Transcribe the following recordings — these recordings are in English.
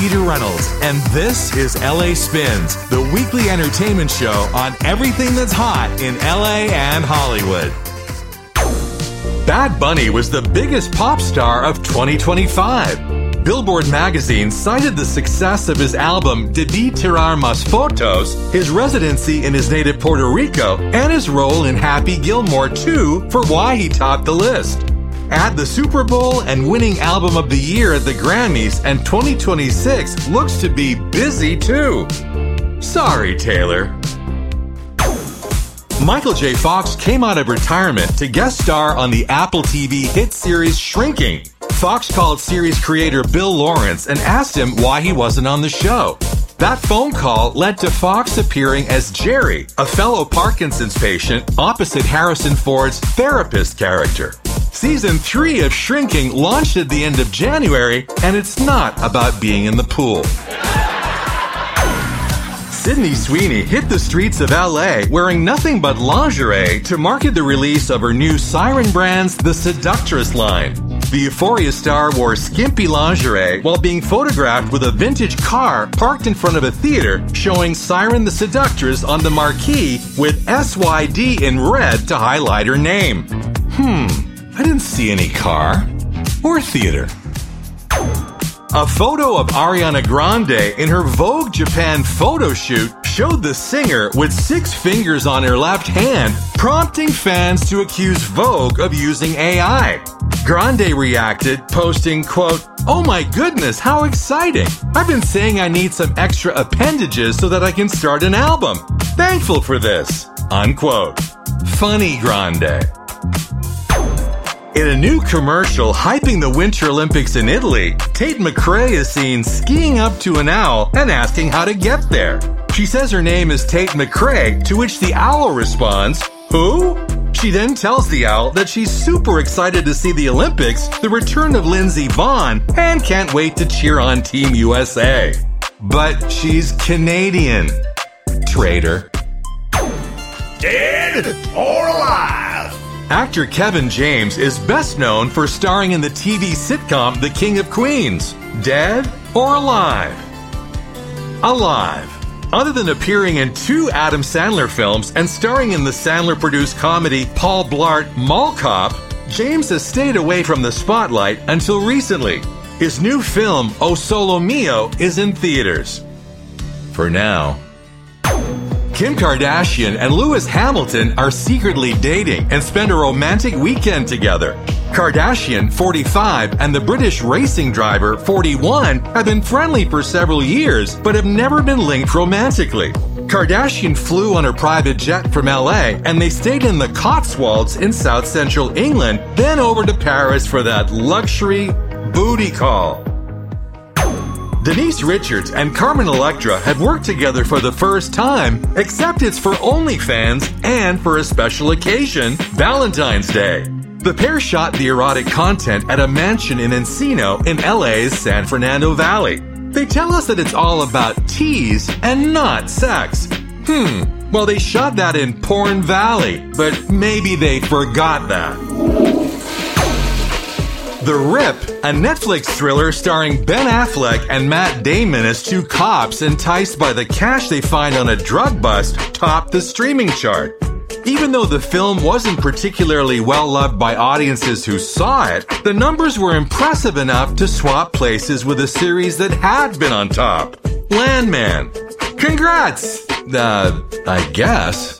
Peter Reynolds, and this is LA Spins, the weekly entertainment show on everything that's hot in LA and Hollywood. Bad Bunny was the biggest pop star of 2025. Billboard magazine cited the success of his album Debí Tirar Más Fotos, his residency in his native Puerto Rico, and his role in Happy Gilmore 2 for why he topped the list. Add the Super Bowl and winning Album of the Year at the Grammys, and 2026 looks to be busy too. Sorry, Taylor. Michael J. Fox came out of retirement to guest star on the Apple TV hit series Shrinking. Fox called series creator Bill Lawrence and asked him why he wasn't on the show. That phone call led to Fox appearing as Jerry, a fellow Parkinson's patient, opposite Harrison Ford's therapist character. Season 3 of Shrinking launched at the end of January, and it's not about being in the pool. Sydney Sweeney hit the streets of LA wearing nothing but lingerie to market the release of her new Siren brand's The Seductress line. The Euphoria star wore skimpy lingerie while being photographed with a vintage car parked in front of a theater showing Siren the Seductress on the marquee with SYD in red to highlight her name. I didn't see any car or theater. A photo of Ariana Grande in her Vogue Japan photo shoot showed the singer with 6 fingers on her left hand, prompting fans to accuse Vogue of using AI. Grande reacted, posting, quote, "Oh my goodness, how exciting. I've been saying I need some extra appendages so that I can start an album. Thankful for this," unquote. Funny Grande. In a new commercial hyping the Winter Olympics in Italy, Tate McRae is seen skiing up to an owl and asking how to get there. She says her name is Tate McRae, to which the owl responds, "Who?" She then tells the owl that she's super excited to see the Olympics, the return of Lindsey Vonn, and can't wait to cheer on Team USA. But she's Canadian. Traitor. Dead or alive? Actor Kevin James is best known for starring in the TV sitcom The King of Queens. Dead or alive? Alive. Other than appearing in 2 Adam Sandler films and starring in the Sandler-produced comedy Paul Blart Mall Cop, James has stayed away from the spotlight until recently. His new film, O Solo Mio, is in theaters. For now. Kim Kardashian and Lewis Hamilton are secretly dating and spend a romantic weekend together. Kardashian, 45, and the British racing driver, 41, have been friendly for several years, but have never been linked romantically. Kardashian flew on her private jet from LA, and they stayed in the Cotswolds in South Central England, then over to Paris for that luxury booty call. Denise Richards and Carmen Electra have worked together for the first time, except it's for OnlyFans and for a special occasion, Valentine's Day. The pair shot the erotic content at a mansion in Encino in LA's San Fernando Valley. They tell us that it's all about tease and not sex. Well, they shot that in Porn Valley, but maybe they forgot that. The Rip, a Netflix thriller starring Ben Affleck and Matt Damon as 2 cops enticed by the cash they find on a drug bust, topped the streaming chart. Even though the film wasn't particularly well loved by audiences who saw it, the numbers were impressive enough to swap places with a series that had been on top, Landman. Congrats! I guess.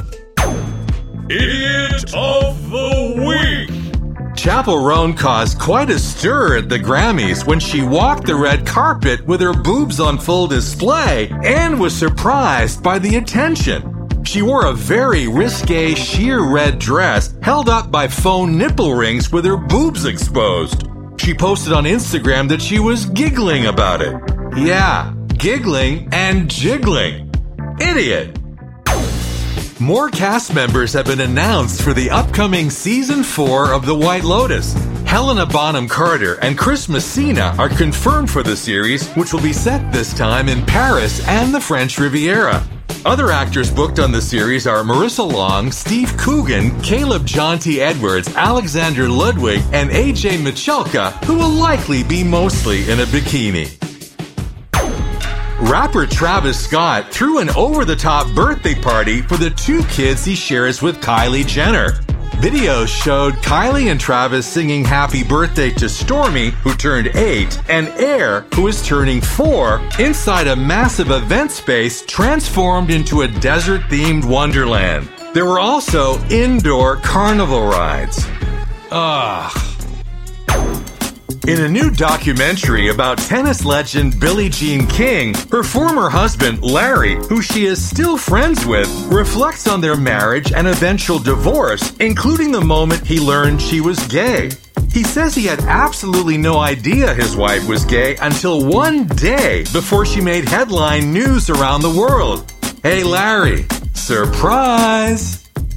Idiot of the Week. Chappell Roan caused quite a stir at the Grammys when she walked the red carpet with her boobs on full display and was surprised by the attention. She wore a very risque sheer red dress held up by faux nipple rings with her boobs exposed. She posted on Instagram that she was giggling about it. Yeah, giggling and jiggling. Idiot. More cast members have been announced for the upcoming Season 4 of The White Lotus. Helena Bonham Carter and Chris Messina are confirmed for the series, which will be set this time in Paris and the French Riviera. Other actors booked on the series are Marissa Long, Steve Coogan, Caleb Jonty Edwards, Alexander Ludwig, and AJ Michalka, who will likely be mostly in a bikini. Rapper Travis Scott threw an over-the-top birthday party for the 2 kids he shares with Kylie Jenner. Videos showed Kylie and Travis singing happy birthday to Stormy, who turned 8, and Air, who is turning 4, inside a massive event space transformed into a desert-themed wonderland. There were also indoor carnival rides. In a new documentary about tennis legend Billie Jean King, her former husband, Larry, who she is still friends with, reflects on their marriage and eventual divorce, including the moment he learned she was gay. He says he had absolutely no idea his wife was gay until one day before she made headline news around the world. Hey, Larry, surprise!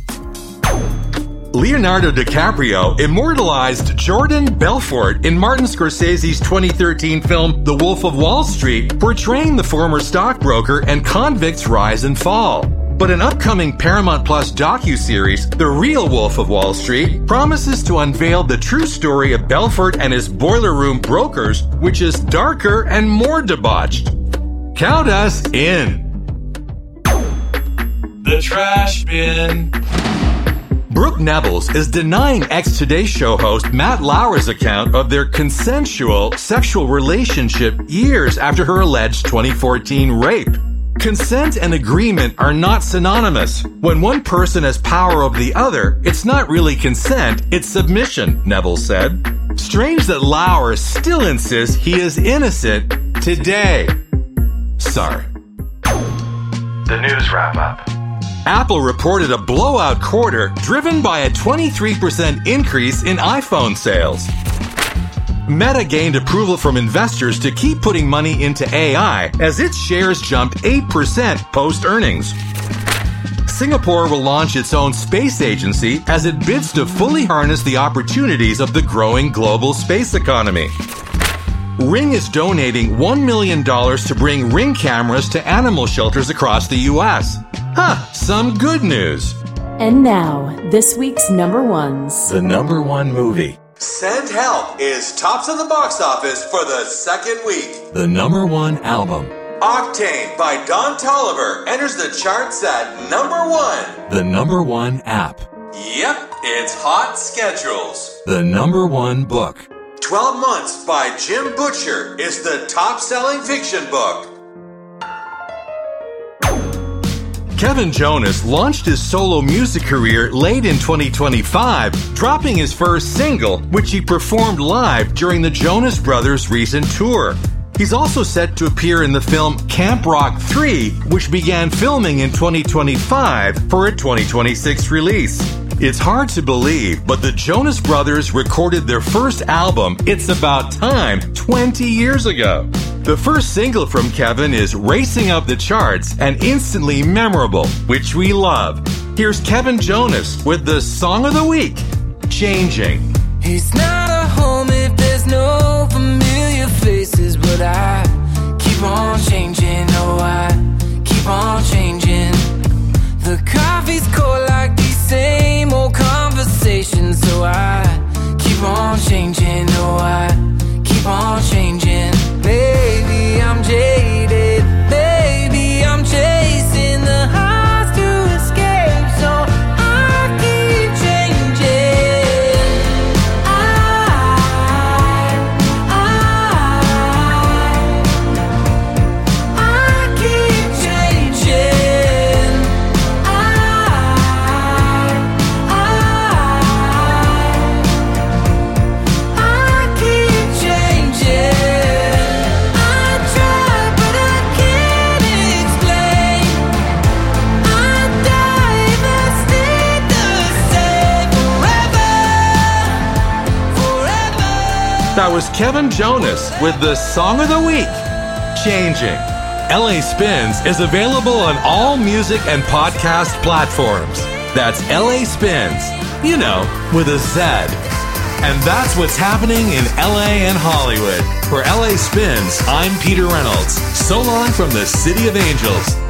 Leonardo DiCaprio immortalized Jordan Belfort in Martin Scorsese's 2013 film The Wolf of Wall Street, portraying the former stockbroker and convict's rise and fall. But an upcoming Paramount Plus docuseries, The Real Wolf of Wall Street, promises to unveil the true story of Belfort and his boiler room brokers, which is darker and more debauched. Count us in. The trash bin. Brooke Nevils is denying ex-Today Show host Matt Lauer's account of their consensual sexual relationship years after her alleged 2014 rape. Consent and agreement are not synonymous. When one person has power over the other, it's not really consent, it's submission, Neville said. Strange that Lauer still insists he is innocent today. Sorry. The news wrap-up. Apple reported a blowout quarter driven by a 23% increase in iPhone sales. Meta gained approval from investors to keep putting money into AI as its shares jumped 8% post-earnings. Singapore will launch its own space agency as it bids to fully harness the opportunities of the growing global space economy. Ring is donating $1 million to bring Ring cameras to animal shelters across the U.S. Some good news. And now, this week's number ones. The number one movie. Send Help is tops of the box office for the second week. The number one album. Octane by Don Toliver enters the charts at number 1. The number one app. Yep, it's Hot Schedules. The number one book. 12 Months by Jim Butcher is the top-selling fiction book. Kevin Jonas launched his solo music career late in 2025, dropping his first single, which he performed live during the Jonas Brothers' recent tour. He's also set to appear in the film Camp Rock 3, which began filming in 2025 for a 2026 release. It's hard to believe, but the Jonas Brothers recorded their first album, It's About Time, 20 years ago. The first single from Kevin is racing up the charts and instantly memorable, which we love. Here's Kevin Jonas with the Song of the Week, Changing. He's not a home if there's no familiar faces, but I keep on changing, oh I keep on changing. The coffee's cold like these same old conversations, so I keep on changing, oh I keep on changing. Baby, I'm jaded, baby, I'm chasing the highs to escape, so I keep changing. I keep changing. I keep changing. That was Kevin Jonas with the Song of the Week, Changing. LA Spins is available on all music and podcast platforms. That's LA Spins, you know, with a Z. And that's what's happening in LA and Hollywood. For LA Spins, I'm Peter Reynolds. So long from the City of Angels.